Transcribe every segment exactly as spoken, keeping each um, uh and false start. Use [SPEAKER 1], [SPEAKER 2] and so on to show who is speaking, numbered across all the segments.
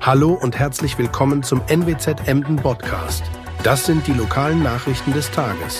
[SPEAKER 1] Hallo und herzlich willkommen zum N W Z Emden Podcast. Das sind die lokalen Nachrichten des Tages.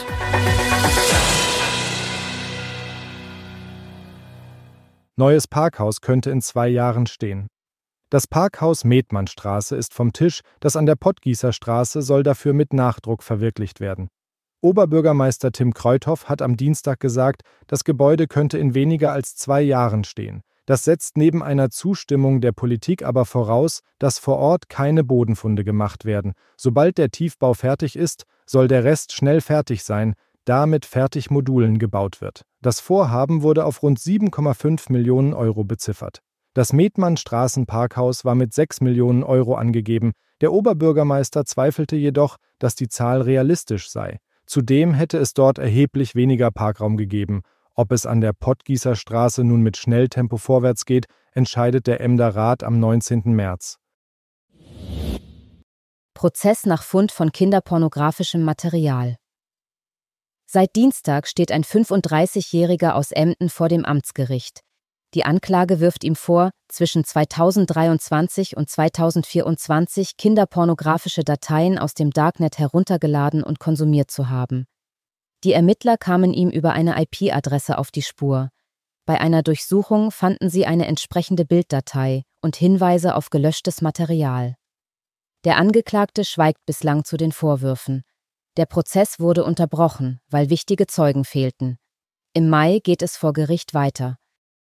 [SPEAKER 2] Neues Parkhaus könnte in zwei Jahren stehen. Das Parkhaus Metmannstraße ist vom Tisch, das an der Pottgießerstraße soll dafür mit Nachdruck verwirklicht werden. Oberbürgermeister Tim Kreuthoff hat am Dienstag gesagt, das Gebäude könnte in weniger als zwei Jahren stehen. Das setzt neben einer Zustimmung der Politik aber voraus, dass vor Ort keine Bodenfunde gemacht werden. Sobald der Tiefbau fertig ist, soll der Rest schnell fertig sein, da mit Fertigmodulen gebaut wird. Das Vorhaben wurde auf rund sieben Komma fünf Millionen Euro beziffert. Das Metmannstraßen-Parkhaus war mit sechs Millionen Euro angegeben. Der Oberbürgermeister zweifelte jedoch, dass die Zahl realistisch sei. Zudem hätte es dort erheblich weniger Parkraum gegeben. Ob es an der Pottgießerstraße nun mit Schnelltempo vorwärts geht, entscheidet der Emder Rat am neunzehnten März.
[SPEAKER 3] Prozess nach Fund von kinderpornografischem Material. Seit Dienstag steht ein fünfunddreißigjähriger aus Emden vor dem Amtsgericht. Die Anklage wirft ihm vor, zwischen zweitausenddreiundzwanzig und zweitausendvierundzwanzig kinderpornografische Dateien aus dem Darknet heruntergeladen und konsumiert zu haben. Die Ermittler kamen ihm über eine I P-Adresse auf die Spur. Bei einer Durchsuchung fanden sie eine entsprechende Bilddatei und Hinweise auf gelöschtes Material. Der Angeklagte schweigt bislang zu den Vorwürfen. Der Prozess wurde unterbrochen, weil wichtige Zeugen fehlten. Im Mai geht es vor Gericht weiter.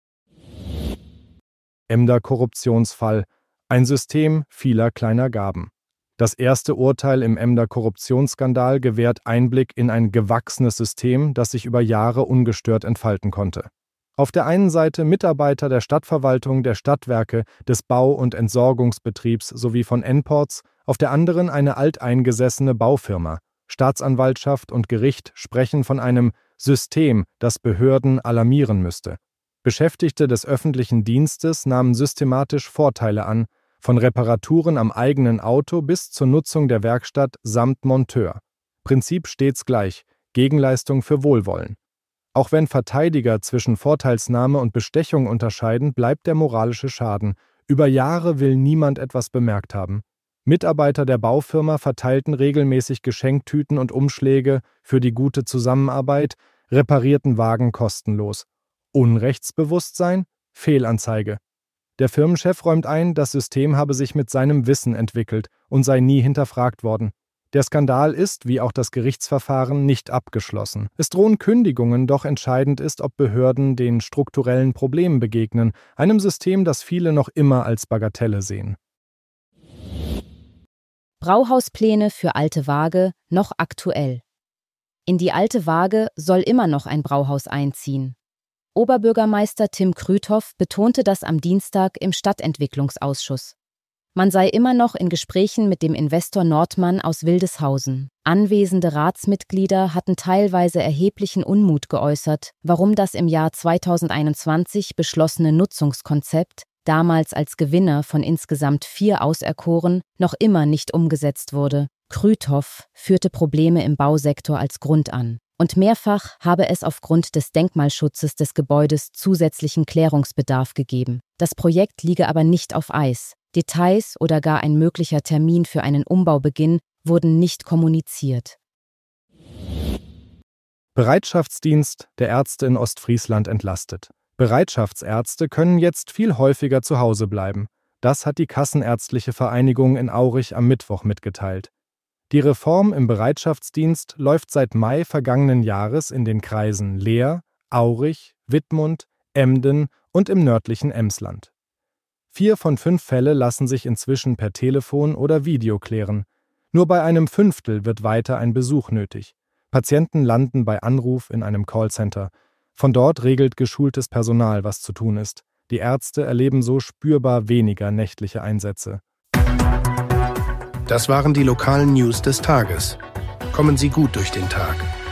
[SPEAKER 2] Emder Korruptionsfall. Ein System vieler kleiner Gaben. Das erste Urteil im Emder Korruptionsskandal gewährt Einblick in ein gewachsenes System, das sich über Jahre ungestört entfalten konnte. Auf der einen Seite Mitarbeiter der Stadtverwaltung, der Stadtwerke, des Bau- und Entsorgungsbetriebs sowie von N-Ports, auf der anderen eine alteingesessene Baufirma. Staatsanwaltschaft und Gericht sprechen von einem System, das Behörden alarmieren müsste. Beschäftigte des öffentlichen Dienstes nahmen systematisch Vorteile an, von Reparaturen am eigenen Auto bis zur Nutzung der Werkstatt samt Monteur. Prinzip stets gleich, Gegenleistung für Wohlwollen. Auch wenn Verteidiger zwischen Vorteilsnahme und Bestechung unterscheiden, bleibt der moralische Schaden. Über Jahre will niemand etwas bemerkt haben. Mitarbeiter der Baufirma verteilten regelmäßig Geschenktüten und Umschläge für die gute Zusammenarbeit, reparierten Wagen kostenlos. Unrechtsbewusstsein? Fehlanzeige. Der Firmenchef räumt ein, das System habe sich mit seinem Wissen entwickelt und sei nie hinterfragt worden. Der Skandal ist, wie auch das Gerichtsverfahren, nicht abgeschlossen. Es drohen Kündigungen, doch entscheidend ist, ob Behörden den strukturellen Problemen begegnen, einem System, das viele noch immer als Bagatelle sehen.
[SPEAKER 3] Brauhauspläne für Alte Waage noch aktuell. In die Alte Waage soll immer noch ein Brauhaus einziehen. Oberbürgermeister Tim Kreuthoff betonte das am Dienstag im Stadtentwicklungsausschuss. Man sei immer noch in Gesprächen mit dem Investor Nordmann aus Wildeshausen. Anwesende Ratsmitglieder hatten teilweise erheblichen Unmut geäußert, warum das im Jahr zweitausendeinundzwanzig beschlossene Nutzungskonzept, damals als Gewinner von insgesamt vier auserkoren, noch immer nicht umgesetzt wurde. Kreuthoff führte Probleme im Bausektor als Grund an. Und mehrfach habe es aufgrund des Denkmalschutzes des Gebäudes zusätzlichen Klärungsbedarf gegeben. Das Projekt liege aber nicht auf Eis. Details oder gar ein möglicher Termin für einen Umbaubeginn wurden nicht kommuniziert.
[SPEAKER 2] Bereitschaftsdienst der Ärzte in Ostfriesland entlastet. Bereitschaftsärzte können jetzt viel häufiger zu Hause bleiben. Das hat die Kassenärztliche Vereinigung in Aurich am Mittwoch mitgeteilt. Die Reform im Bereitschaftsdienst läuft seit Mai vergangenen Jahres in den Kreisen Leer, Aurich, Wittmund, Emden und im nördlichen Emsland. Vier von fünf Fälle lassen sich inzwischen per Telefon oder Video klären. Nur bei einem Fünftel wird weiter ein Besuch nötig. Patienten landen bei Anruf in einem Callcenter. Von dort regelt geschultes Personal, was zu tun ist. Die Ärzte erleben so spürbar weniger nächtliche Einsätze.
[SPEAKER 1] Das waren die lokalen News des Tages. Kommen Sie gut durch den Tag.